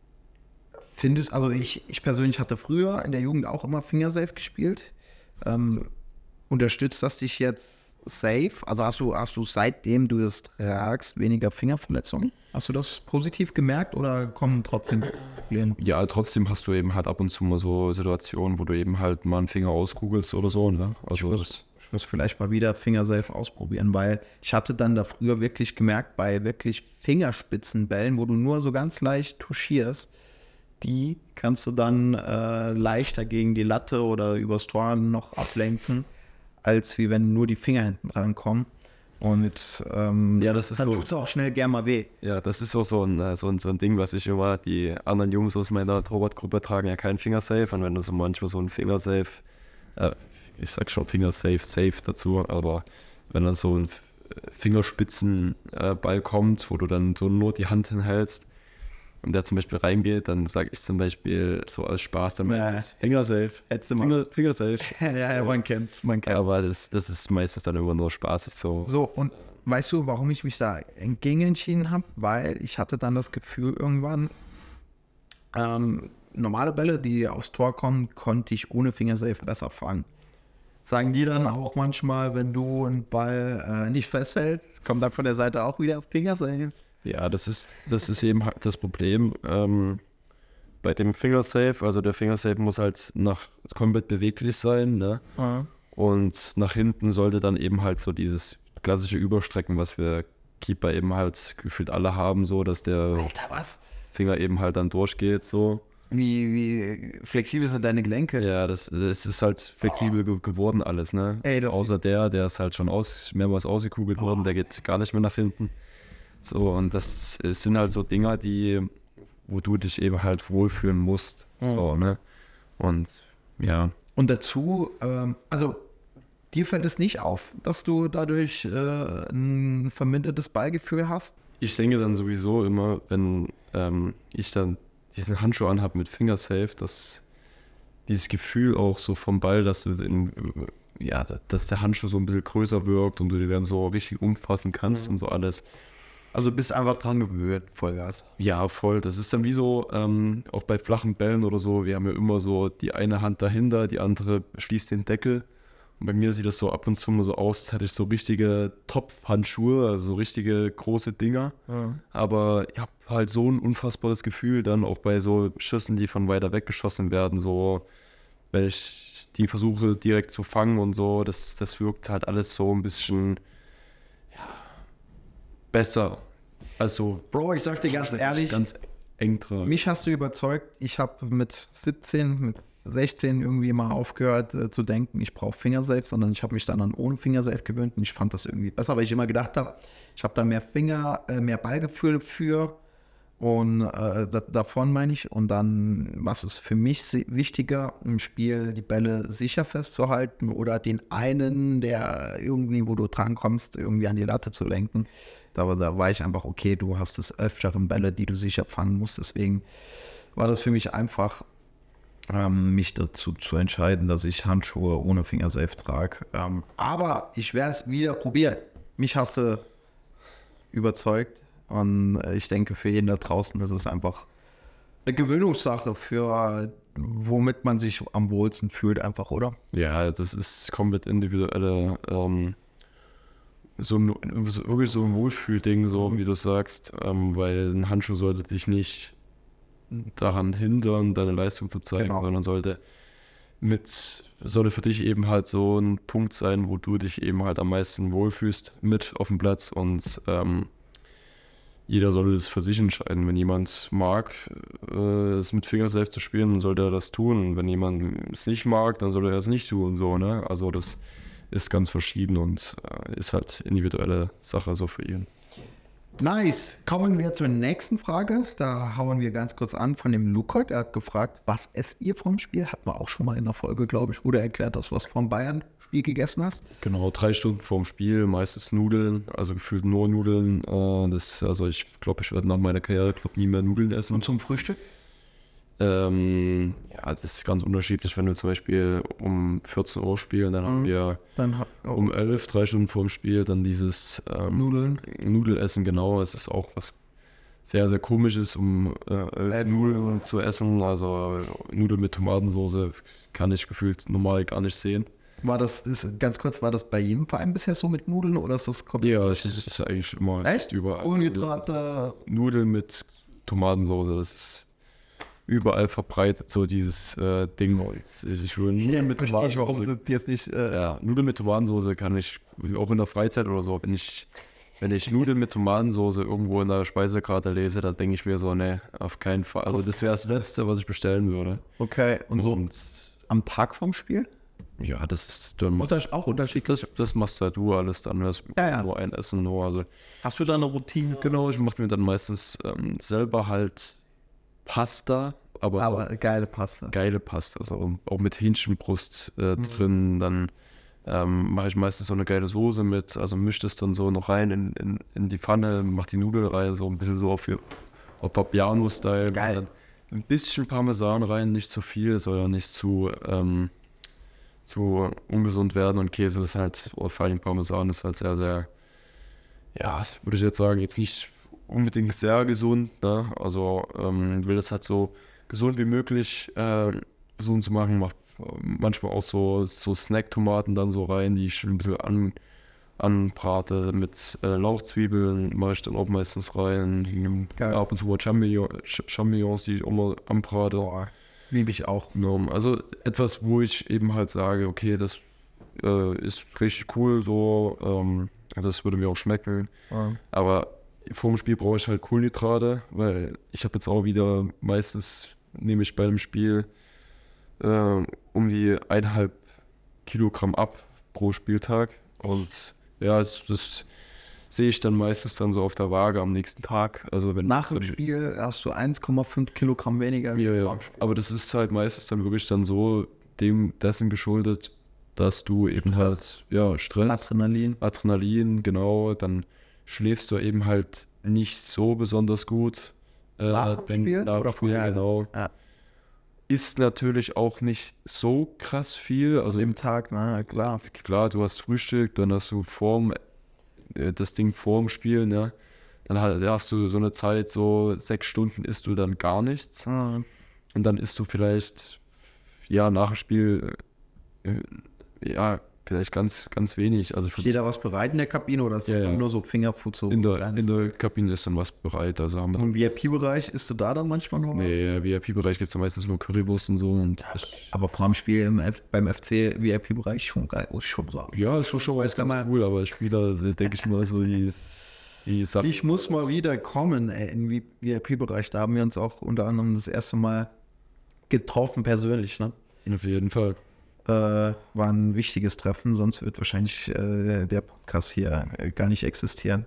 findest, also ich, ich persönlich hatte früher in der Jugend auch immer Fingersafe gespielt. Ähm, unterstützt das dich jetzt safe? Also hast du, hast du seitdem du es tragst weniger Fingerverletzungen? Hast du das positiv gemerkt oder kommen trotzdem Probleme? Ja, trotzdem hast du eben halt ab und zu mal so Situationen, wo du eben halt mal einen Finger auskugelst oder so. Ne? Also Ich muss, ich muss vielleicht mal wieder Fingersafe ausprobieren, weil ich hatte dann da früher wirklich gemerkt, bei wirklich Fingerspitzenbällen, wo du nur so ganz leicht touchierst, die kannst du dann äh, leichter gegen die Latte oder übers Tor noch ablenken, als wie wenn nur die Finger hinten rankommen. Und ähm, Ja, das ist dann so. tut es auch schnell gern mal weh. Ja, das ist auch so ein, äh, so, ein, so ein Ding, was ich immer, die anderen Jungs aus meiner Torwartgruppe tragen ja keinen Fingersafe. Und wenn du so manchmal so ein Fingersafe, äh, ich sag schon Fingersafe, safe dazu, aber wenn dann so ein Fingerspitzenball äh, kommt, wo du dann so nur die Hand hinhältst und der zum Beispiel reingeht, dann sage ich zum Beispiel so als Spaß dann Ja. meistens Fingersafe. Hättest du mal. Finger, Fingersafe. Ja, ja, man kennt's, man kennt's. Ja, aber das, das ist meistens dann immer nur Spaß. Ist so. So, und weißt du, warum ich mich da entgegen entschieden habe? Weil ich hatte dann das Gefühl irgendwann, ähm, normale Bälle, die aufs Tor kommen, konnte ich ohne Fingersafe besser fangen. Sagen die dann auch manchmal, wenn du einen Ball äh, nicht festhältst, kommt dann von der Seite auch wieder Fingersafe. Ja, das ist, das ist eben halt das Problem ähm, bei dem Fingersafe. Also der Fingersafe muss halt nach komplett beweglich sein, ne? Ja. Und nach hinten sollte dann eben halt so dieses klassische Überstrecken, was wir Keeper eben halt gefühlt alle haben, so dass der Alter, was? Finger eben halt dann durchgeht, so. Wie, wie flexibel sind deine Gelenke? Ja, das, das ist halt flexibel ge geworden alles, ne? Ey, das- Außer der, der ist halt schon aus, mehrmals ausgekugelt worden, der geht gar nicht mehr nach hinten. So, und das es sind halt so Dinger, die, wo du dich eben halt wohlfühlen musst. So, ne? Und ja. Und dazu, ähm, also dir fällt es nicht auf, dass du dadurch äh, ein vermindertes Ballgefühl hast? Ich denke dann sowieso immer, wenn ähm, ich dann diesen Handschuh anhabe mit Fingersafe, dass dieses Gefühl auch so vom Ball, dass du in, ja, dass der Handschuh so ein bisschen größer wirkt und du den dann so richtig umfassen kannst und so alles. Also du bist einfach dran gewöhnt, Vollgas. Ja, voll. Das ist dann wie so, ähm, auch bei flachen Bällen oder so, wir haben ja immer so die eine Hand dahinter, die andere schließt den Deckel. Und bei mir sieht das so ab und zu mal so aus, als hätte ich so richtige Top-Handschuhe, also so richtige große Dinger. Ja. Aber ich habe halt so ein unfassbares Gefühl dann auch bei so Schüssen, die von weiter weg geschossen werden, so, wenn ich die versuche direkt zu fangen und so, das, das wirkt halt alles so ein bisschen, ja, besser. Also, Bro, ich sag dir ganz ehrlich, ganz eng dran. mich hast du überzeugt. Ich habe mit siebzehn, mit sechzehn irgendwie mal aufgehört äh, zu denken, ich brauche Fingersafe, sondern ich habe mich dann an ohne Fingersafe gewöhnt und ich fand das irgendwie besser, weil ich immer gedacht habe, ich habe da mehr Finger, äh, mehr Ballgefühl für und äh, da, davon meine ich. Und dann, was ist für mich si- wichtiger im Spiel, die Bälle sicher festzuhalten oder den einen, der irgendwie, wo du drankommst, irgendwie an die Latte zu lenken. Da, da war ich einfach, okay, du hast des Öfteren Bälle, die du sicher fangen musst. Deswegen war das für mich einfach, ähm, mich dazu zu entscheiden, dass ich Handschuhe ohne Fingersafe trage. Ähm, aber ich werde es wieder probieren. Mich hast du überzeugt. Und äh, ich denke, für jeden da draußen ist es einfach eine Gewöhnungssache, für womit man sich am wohlsten fühlt, einfach, oder? Ja, das ist komplett individuelle ähm, so ein, so- wirklich so ein Wohlfühlding, so wie du sagst, ähm, weil ein Handschuh sollte dich nicht daran hindern, deine Leistung zu zeigen, Genau. sondern sollte mit, sollte für dich eben halt so ein Punkt sein, wo du dich eben halt am meisten wohlfühlst mit auf dem Platz und ähm, jeder sollte das für sich entscheiden. Wenn jemand mag, äh, es mit Fingersafe zu spielen, dann sollte er das tun. Und wenn jemand es nicht mag, dann sollte er es nicht tun. So, ne? Also das ist ganz verschieden und äh, ist halt individuelle Sache so für ihn. Nice. Kommen wir zur nächsten Frage. Da hauen wir ganz kurz an von dem Luca. Der hat gefragt, was esst ihr vom Spiel? Hatten wir auch schon mal in der Folge, glaube ich, wo du erklärt hast, was vom Bayern-Spiel gegessen hast. Genau, drei Stunden vorm Spiel, meistens Nudeln, also gefühlt nur Nudeln. Äh, das, also ich glaube, ich werde nach meiner Karriere glaub, nie mehr Nudeln essen. Und zum Frühstück? Ähm, ja, das ist ganz unterschiedlich. Wenn wir zum Beispiel um vierzehn Uhr spielen, dann haben wir Dann ha- oh, um elf, drei Stunden vor dem Spiel, dann dieses ähm, Nudeln. Nudelessen, genau. Es ist auch was sehr, sehr komisches, um äh, elf Nudeln zu essen. Also Nudeln mit Tomatensauce kann ich gefühlt normal gar nicht sehen. War das, ist, ganz kurz, war das bei jedem Verein bisher so mit Nudeln oder ist das komplett? Ja, das ist eigentlich immer Echt? überall. Kohlenhydrate. Nudeln mit Tomatensauce, das ist überall verbreitet, so dieses äh, Ding. Ich will Nudeln mit verstehe ich, warum Tomatensauce. du jetzt nicht. Äh, Ja, Nudeln mit Tomatensauce kann ich, auch in der Freizeit oder so, wenn ich, wenn ich Nudeln mit Tomatensauce irgendwo in der Speisekarte lese, dann denke ich mir so, ne, auf keinen Fall. Also das wäre das Letzte, was ich bestellen würde. Okay, und so Und am Tag vom Spiel? ja, das ist dann Unter, auch unterschiedlich. das, das machst halt du alles dann, das Ja, ja. nur ein Essen, nur, also Hast du da eine Routine? genau, ich mache mir dann meistens ähm, selber halt Pasta, aber, Aber geile Pasta. geile Pasta, also auch mit Hähnchenbrust äh, drin, dann ähm, mache ich meistens so eine geile Soße mit, also mische das dann so noch rein in, in, in die Pfanne, mache die Nudeln rein, so ein bisschen so auf, auf Papiano-Style. Geil. Dann ein bisschen Parmesan rein, nicht zu viel, soll ja nicht zu, ähm, zu ungesund werden und Käse ist halt, oder vor allem Parmesan ist halt sehr, sehr, ja, würde ich jetzt sagen, jetzt nicht unbedingt sehr gesund, ne? Also ähm, will das halt so gesund wie möglich äh, gesund zu machen, macht manchmal auch so, so Snack-Tomaten dann so rein, die ich ein bisschen an, anbrate mit äh, Lauchzwiebeln, mache ich dann auch meistens rein. Geil. Ab und zu mal Champignon, Ch- Champignons, die ich auch mal anbrate. Boah, liebe ich auch. Genau. Also etwas, wo ich eben halt sage, okay, das äh, ist richtig cool, so, ähm, das würde mir auch schmecken. Aber vor dem Spiel brauche ich halt Kohlenhydrate, weil ich habe jetzt auch wieder meistens, nehme ich bei einem Spiel äh, um die eineinhalb Kilogramm ab pro Spieltag. Und ja, das, das sehe ich dann meistens dann so auf der Waage am nächsten Tag. Also wenn Nach dem dann, Spiel hast du eins Komma fünf Kilogramm weniger. wie ja, vor ja. dem Spiel. Aber das ist halt meistens dann wirklich dann so dem dessen geschuldet, dass du eben Stress. halt, ja, Stress, Adrenalin. Adrenalin, genau, dann schläfst du eben halt nicht so besonders gut. Äh, Nach dem wenn- Spiel nach dem oder Spiel, vorher? genau. Ja. Ist natürlich auch nicht so krass viel. Also Im Tag, na klar. klar, du hast Frühstück, dann hast du vorm, äh, das Ding vorm Spiel, ne? Dann ha- hast du so eine Zeit, so sechs Stunden isst du dann gar nichts. Ah, Und dann isst du vielleicht, ja, nach dem Spiel, äh, ja, vielleicht ganz, ganz wenig. Also für Steht da was bereit in der Kabine oder ist das Ja, dann ja. nur so Fingerfood? So in, der, kleines- in der Kabine ist dann was bereit. Also haben wir Im V I P-Bereich isst du da dann manchmal noch was? Nee, im V I P-Bereich gibt es ja meistens nur Currywurst und so. Und Aber vor dem Spiel im F beim F C V I P-Bereich schon geil, muss ich schon sagen. ja, ist schon schon weiß ganz man- cool, aber Spieler, denke ich mal, so die, die Sachen. Ich muss mal wieder kommen ey, in den V I P-Bereich. Da haben wir uns auch unter anderem das erste Mal getroffen, persönlich. Ne? Auf jeden Fall. Äh, war ein wichtiges Treffen, sonst wird wahrscheinlich äh, der Podcast hier äh, gar nicht existieren.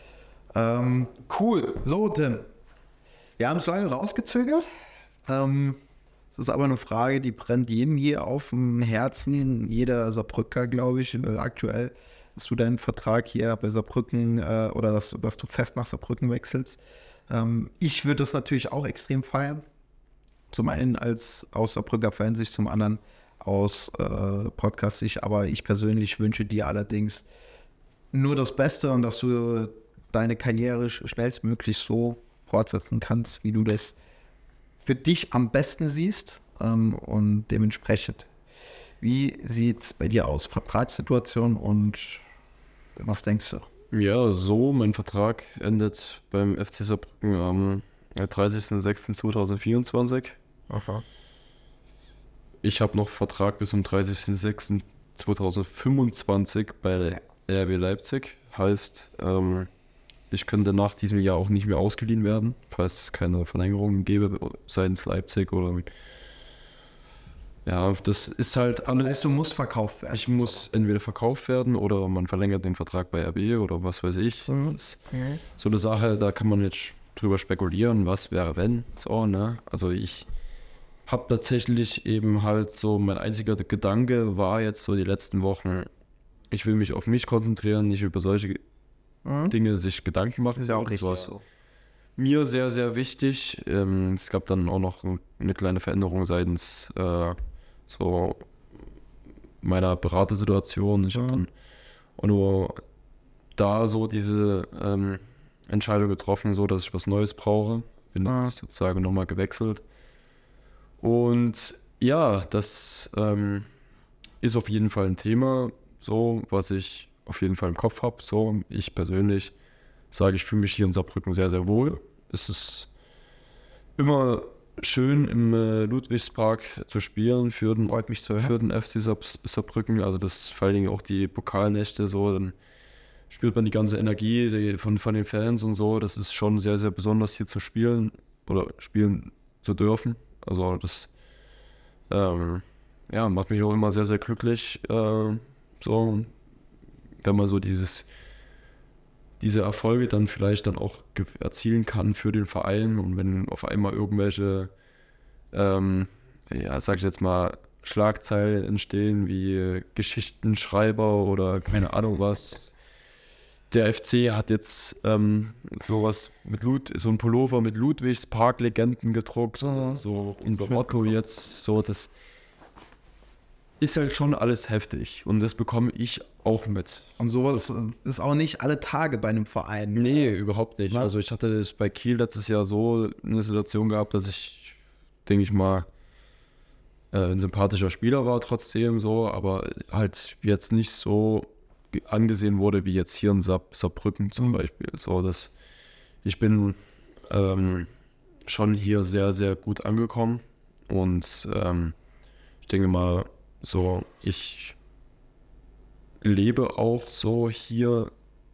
Ähm, cool. So, Tim. Wir haben es lange rausgezögert. Ähm, es ist aber eine Frage, die brennt jedem hier auf dem Herzen. Jeder Saarbrücker, glaube ich, äh, aktuell, dass du deinen Vertrag hier bei Saarbrücken äh, oder dass, du- dass du fest nach Saarbrücken wechselst. Ähm, ich würde das natürlich auch extrem feiern. Zum einen als aus Saarbrücker Fansicht, zum anderen aus äh, Podcast-Sicht. Aber ich persönlich wünsche dir allerdings nur das Beste und dass du deine Karriere sch- schnellstmöglich so fortsetzen kannst, wie du das für dich am besten siehst. Ähm, und dementsprechend, wie sieht es bei dir aus? Vertragssituation und Was denkst du? Ja, so, mein Vertrag endet beim F C Saarbrücken am dreißigsten sechsten zweitausendvierundzwanzig. Aha. Ich habe noch Vertrag bis zum dreißigsten sechsten zweitausendfünfundzwanzig bei R B Leipzig. Heißt, ähm, ich könnte nach diesem Jahr auch nicht mehr ausgeliehen werden, falls es keine Verlängerung gäbe seitens Leipzig oder... Ja, das ist halt alles... Das heißt, du musst verkauft werden. Ich muss entweder verkauft werden oder man verlängert den Vertrag bei R B oder was weiß ich. Mhm. Das ist so eine Sache, da kann man jetzt drüber spekulieren, was wäre wenn. So, ne? Also ich habe tatsächlich eben halt so, mein einziger Gedanke war jetzt so die letzten Wochen, ich will mich auf mich konzentrieren, nicht über solche Mhm. Dinge sich Gedanken machen. Ist ja auch Das richtig war so. mir sehr, sehr wichtig. Ähm, es gab dann auch noch eine kleine Veränderung seitens äh, so meiner Beratersituation. Ich habe Mhm. dann auch nur da so diese ähm, Entscheidung getroffen, so dass ich was Neues brauche. Bin Mhm. jetzt sozusagen nochmal gewechselt. Und ja, das ähm, ist auf jeden Fall ein Thema, so was ich auf jeden Fall im Kopf habe. So, ich persönlich sage, ich fühle mich hier in Saarbrücken sehr, sehr wohl. Es ist immer schön im äh, Ludwigspark zu spielen für den, Freut mich zu hören. für den F C Saar- Saarbrücken. Also das ist vor allen Dingen auch die Pokalnächte so, dann spürt man die ganze Energie die, von, von den Fans und so. Das ist schon sehr, sehr besonders hier zu spielen oder spielen zu dürfen. Also das ähm, ja, macht mich auch immer sehr, sehr glücklich, äh, so, wenn man so dieses diese Erfolge dann vielleicht dann auch ge- erzielen kann für den Verein und wenn auf einmal irgendwelche, ähm, ja, sag ich jetzt mal, Schlagzeilen entstehen wie Geschichtenschreiber oder keine Ahnung was. Der F C hat jetzt ähm, sowas mit Lud, so ein Pullover mit Ludwigs Park-Legenden gedruckt. Das ist so unser Motto jetzt. So, das ist halt schon alles heftig und das bekomme ich auch mit. Und sowas äh, ist auch nicht alle Tage bei einem Verein. Nee, überhaupt nicht. Was? Also ich hatte das bei Kiel letztes Jahr so eine Situation gehabt, dass ich, denke ich mal, äh, ein sympathischer Spieler war trotzdem so, aber halt jetzt nicht so ge- angesehen wurde wie jetzt hier in Saar, Saarbrücken zum Beispiel. So, dass ich bin ähm, schon hier sehr, sehr gut angekommen und ähm, ich denke mal, so, ich lebe auch so hier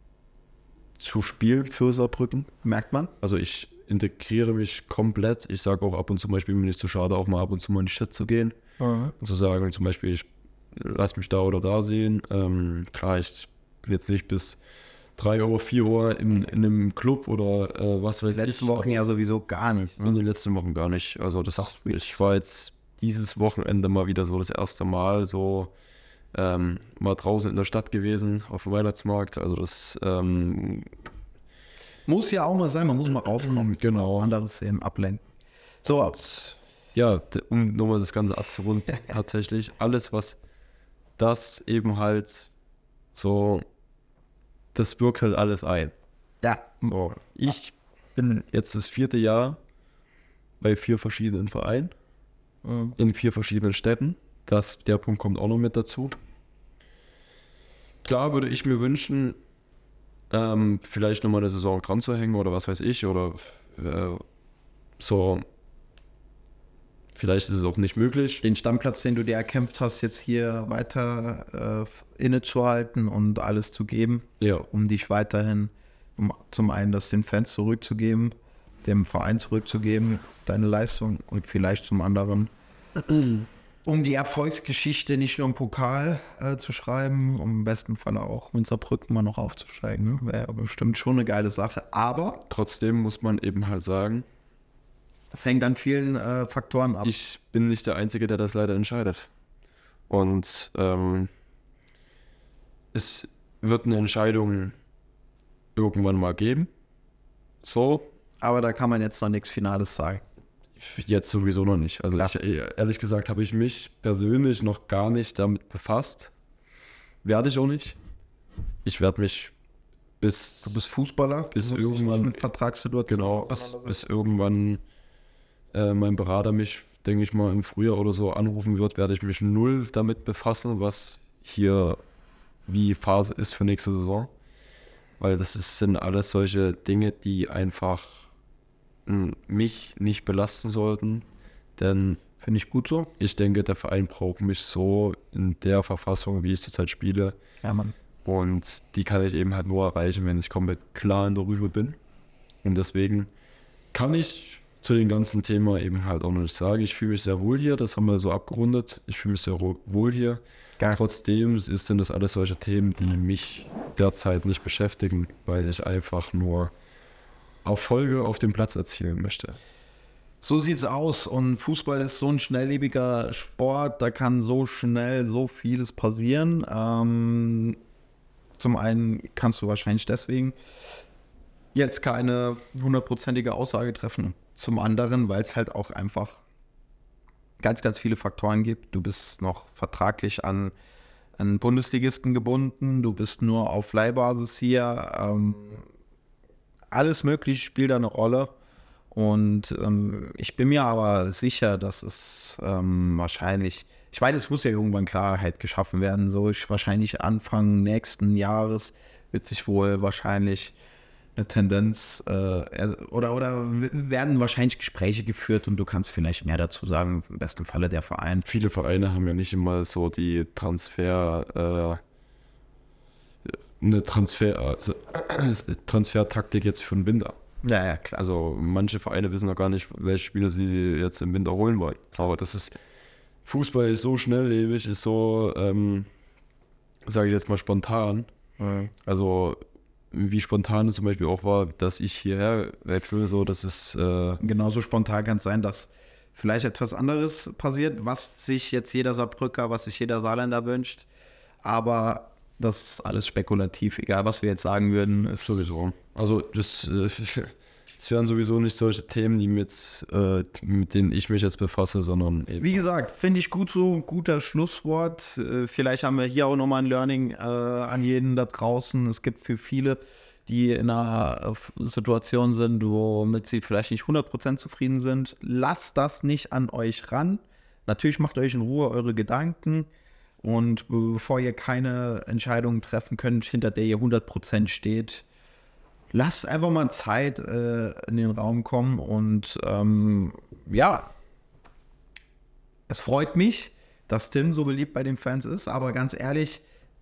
zu spielen für Saarbrücken. Merkt man? Also ich integriere mich komplett. Ich sage auch ab und zu, zum Beispiel, mir ist zu schade, auch mal ab und zu mal in die Stadt zu gehen. Und zu sagen, zum Beispiel, ich lass mich da oder da sehen. Ähm, klar, ich bin jetzt nicht bis drei Uhr, vier Uhr in, in einem Club oder äh, was weiß Die ich. letzten Wochen ja sowieso gar nicht. In den letzten Wochen gar nicht. Also das, ich war jetzt dieses Wochenende mal wieder so das erste Mal so ähm, mal draußen in der Stadt gewesen, auf dem Weihnachtsmarkt. Also das ähm, Muss ja auch mal sein, man muss mal rauskommen. Genau. Was anderes eben ablenken. So, ja, d- um nochmal das Ganze abzurunden, tatsächlich alles, was das eben halt so, das wirkt halt alles ein. ja, So, ich bin jetzt das vierte Jahr bei vier verschiedenen Vereinen in vier verschiedenen Städten. Das, der Punkt kommt auch noch mit dazu. Klar würde ich mir wünschen, ähm, vielleicht nochmal eine Saison dran zu hängen oder was weiß ich oder äh, so. Vielleicht ist es auch nicht möglich. den Stammplatz, den du dir erkämpft hast, jetzt hier weiter äh, innezuhalten und alles zu geben, Ja, um dich weiterhin, um zum einen das den Fans zurückzugeben, dem Verein zurückzugeben, deine Leistung und vielleicht zum anderen, um die Erfolgsgeschichte nicht nur im Pokal äh, zu schreiben, um im besten Fall auch mit Saarbrücken mal noch aufzusteigen. Ne? Wäre bestimmt schon eine geile Sache, aber trotzdem muss man eben halt sagen, es hängt an vielen äh, Faktoren ab. ich bin nicht der Einzige, der das leider entscheidet. Und ähm, es wird eine Entscheidung irgendwann mal geben. So, Aber da kann man jetzt noch nichts Finales sagen. jetzt sowieso noch nicht. Also ich, ehrlich gesagt habe ich mich persönlich noch gar nicht damit befasst. Werde ich auch nicht. Ich werde mich bis, Du bist Fußballer, Bis du musst dich irgendwann- nicht mit Vertragssituationen genau, bis, auseinandersetzen. bis irgendwann äh, mein Berater mich, denke ich mal, im Frühjahr oder so anrufen wird, werde ich mich null damit befassen, was hier wie Phase ist für nächste Saison. Weil das ist, sind alles solche Dinge, die einfach m, mich nicht belasten sollten. Denn Finde ich gut so. ich denke, der Verein braucht mich so in der Verfassung, wie ich zurzeit spiele. Ja, Mann. Und die kann ich eben halt nur erreichen, wenn ich komplett klar in der Rübe bin. Und deswegen kann ich zu dem ganzen Thema eben halt auch noch nicht sagen, ich fühle mich sehr wohl hier, das haben wir so abgerundet. Ich fühle mich sehr wohl hier. Geil. Trotzdem sind das alles solche Themen, die mich derzeit nicht beschäftigen, weil ich einfach nur Erfolge auf dem Platz erzielen möchte. So sieht's aus und Fußball ist so ein schnelllebiger Sport, da kann so schnell so vieles passieren. Ähm, zum einen kannst du wahrscheinlich deswegen jetzt keine hundertprozentige Aussage treffen. Zum anderen, weil es halt auch einfach ganz, ganz viele Faktoren gibt. Du bist noch vertraglich an, an Bundesligisten gebunden, du bist nur auf Leihbasis hier. Ähm, alles Mögliche spielt da eine Rolle. Und ähm, ich bin mir aber sicher, dass es ähm, wahrscheinlich, ich meine, es muss ja irgendwann Klarheit geschaffen werden. So ich wahrscheinlich Anfang nächsten Jahres wird sich wohl wahrscheinlich eine Tendenz äh, oder, oder werden wahrscheinlich Gespräche geführt und du kannst vielleicht mehr dazu sagen, im besten Falle der Verein. Viele Vereine haben ja nicht immer so die Transfer, äh, eine Transfer, also, Transfertaktik jetzt für den Winter. Ja, ja, klar. Also manche Vereine wissen noch gar nicht, welche Spieler sie jetzt im Winter holen wollen. Aber das ist, Fußball ist so schnelllebig, ist so, ähm, sage ich jetzt mal spontan. Ja. Also wie spontan es zum Beispiel auch war, dass ich hierher wechsle, so das ist äh, Genauso spontan kann es sein, dass vielleicht etwas anderes passiert, was sich jetzt jeder Saarbrücker, was sich jeder Saarländer wünscht. Aber das ist alles spekulativ, egal was wir jetzt sagen würden, ist sowieso. Also das, äh, das wären sowieso nicht solche Themen, die mit, äh, mit denen ich mich jetzt befasse, sondern eben. Wie gesagt, finde ich gut so, guter Schlusswort. Äh, vielleicht haben wir hier auch nochmal ein Learning äh, an jeden da draußen. Es gibt für viele, die in einer Situation sind, womit sie vielleicht nicht hundert Prozent zufrieden sind. Lasst das nicht an euch ran. Natürlich macht euch in Ruhe eure Gedanken. Und bevor ihr keine Entscheidungen treffen könnt, hinter der ihr hundert Prozent steht, lasst einfach mal Zeit äh, in den Raum kommen. Und ähm, ja, es freut mich, dass Tim so beliebt bei den Fans ist. Aber ganz ehrlich,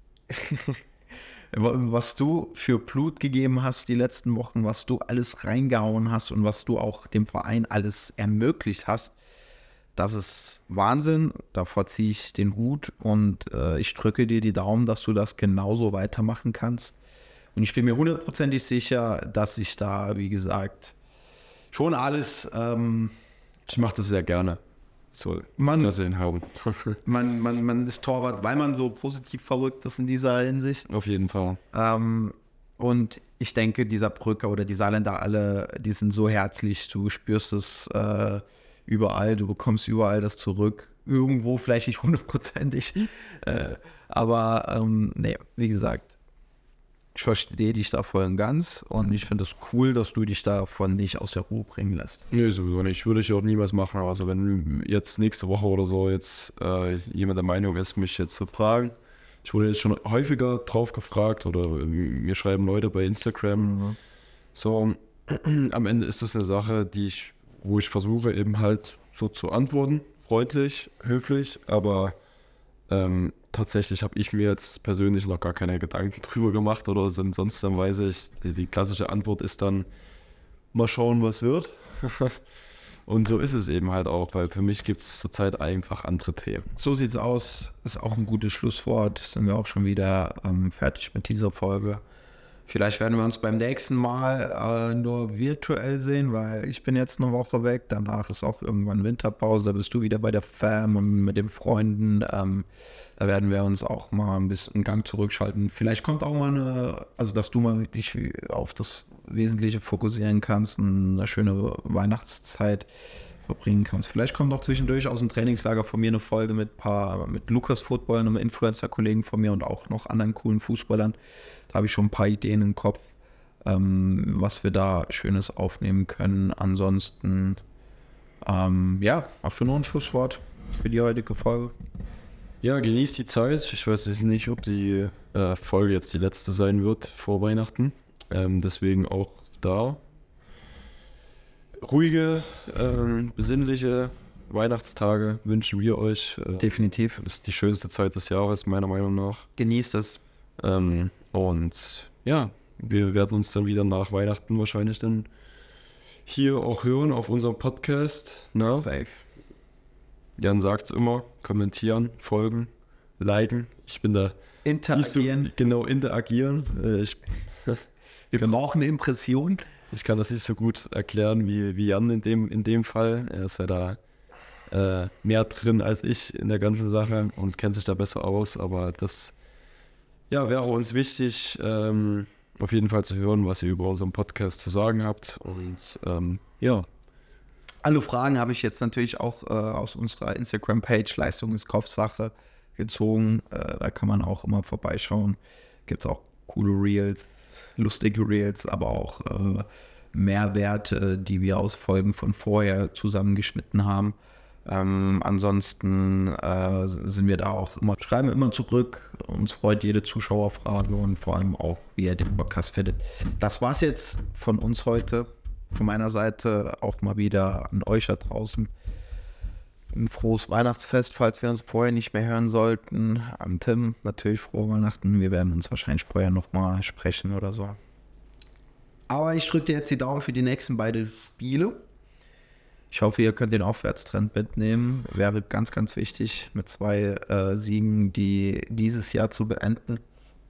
was du für Blut gegeben hast die letzten Wochen, was du alles reingehauen hast und was du auch dem Verein alles ermöglicht hast, das ist Wahnsinn, davor ziehe ich den Hut und äh, ich drücke dir die Daumen, dass du das genauso weitermachen kannst. Und ich bin mir hundertprozentig sicher, dass ich da, wie gesagt, schon alles... Ähm, ich mache das sehr gerne. So, man, das haben. man, man, man ist Torwart, weil man so positiv verrückt ist in dieser Hinsicht. Auf jeden Fall. Ähm, und ich denke, dieser Brücker oder die Saarländer alle, die sind so herzlich, du spürst es... Äh, überall, du bekommst überall das zurück. Irgendwo vielleicht nicht hundertprozentig. äh, aber ähm, nee, wie gesagt, ich verstehe dich da voll und ganz und ich finde es das cool, dass du dich davon nicht aus der Ruhe bringen lässt. Nee, sowieso nicht. Würde ich auch niemals machen. Also wenn jetzt nächste Woche oder so jetzt äh, jemand der Meinung ist, mich jetzt zu fragen. Ich wurde jetzt schon häufiger drauf gefragt oder mir schreiben Leute bei Instagram. Mhm. So, am Ende ist das eine Sache, die ich wo ich versuche eben halt so zu antworten, freundlich, höflich, aber ähm, tatsächlich habe ich mir jetzt persönlich noch gar keine Gedanken drüber gemacht oder so, sonst dann weiß ich, die klassische Antwort ist dann, mal schauen, was wird. Und so ist es eben halt auch, weil für mich gibt es zurzeit einfach andere Themen. So sieht's aus, ist auch ein gutes Schlusswort, sind wir auch schon wieder ähm, fertig mit dieser Folge. Vielleicht werden wir uns beim nächsten Mal äh, nur virtuell sehen, weil ich bin jetzt eine Woche weg. Danach ist auch irgendwann Winterpause. Da bist du wieder bei der Fam und mit den Freunden. Ähm, da werden wir uns auch mal ein bisschen einen Gang zurückschalten. Vielleicht kommt auch mal eine, also dass du mal dich auf das Wesentliche fokussieren kannst und eine schöne Weihnachtszeit verbringen kannst. Vielleicht kommt auch zwischendurch aus dem Trainingslager von mir eine Folge mit paar, mit Lukas Football, einem Influencer-Kollegen von mir und auch noch anderen coolen Fußballern. Da habe ich schon ein paar Ideen im Kopf, ähm, was wir da Schönes aufnehmen können. Ansonsten, ähm, ja, hast du noch ein Schlusswort für die heutige Folge? Ja, genießt die Zeit. Ich weiß nicht, ob die äh, Folge jetzt die letzte sein wird vor Weihnachten. Ähm, deswegen auch da. Ruhige, ähm, besinnliche Weihnachtstage wünschen wir euch. Äh, Definitiv. Das ist die schönste Zeit des Jahres, meiner Meinung nach. Genießt es. Ähm, und ja, wir werden uns dann wieder nach Weihnachten wahrscheinlich dann hier auch hören auf unserem Podcast. Na? Safe. Jan sagt es immer, kommentieren, folgen, liken. Ich bin da Interagieren. nicht so genau interagieren. Äh, Ich, Wir brauchen eine Impression. ich kann das nicht so gut erklären wie, wie Jan in dem, in dem Fall. Er ist ja da äh, mehr drin als ich in der ganzen Sache und kennt sich da besser aus. Aber das ja, wäre uns wichtig, ähm, auf jeden Fall zu hören, was ihr über unseren Podcast zu sagen habt. Und ähm, ja, Alle Fragen habe ich jetzt natürlich auch äh, aus unserer Instagram-Page Leistung ist Kopfsache gezogen. Äh, da kann man auch immer vorbeischauen. Gibt es auch coole Reels, lustige Reels, aber auch äh, Mehrwerte, die wir aus Folgen von vorher zusammengeschnitten haben. Ähm, ansonsten äh, sind wir da auch immer, schreiben wir immer zurück. Uns freut jede Zuschauerfrage und vor allem auch, wie ihr den Podcast findet. Das war's jetzt von uns heute. Von meiner Seite auch mal wieder an euch da draußen. Ein frohes Weihnachtsfest, falls wir uns vorher nicht mehr hören sollten. An Tim natürlich frohe Weihnachten. Wir werden uns wahrscheinlich vorher nochmal sprechen oder so. Aber ich drücke dir jetzt die Daumen für die nächsten beiden Spiele. Ich hoffe, ihr könnt den Aufwärtstrend mitnehmen. Wäre ganz, ganz wichtig, mit zwei äh, Siegen die dieses Jahr zu beenden.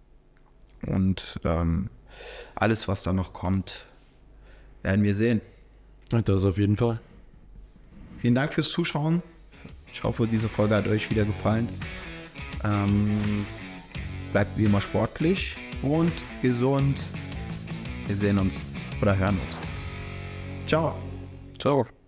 Und ähm, alles, was da noch kommt, werden wir sehen. das auf jeden Fall. Vielen Dank fürs Zuschauen. Ich hoffe, diese Folge hat euch wieder gefallen. Ähm, bleibt wie immer sportlich und gesund. Wir sehen uns oder hören uns. Ciao. Ciao.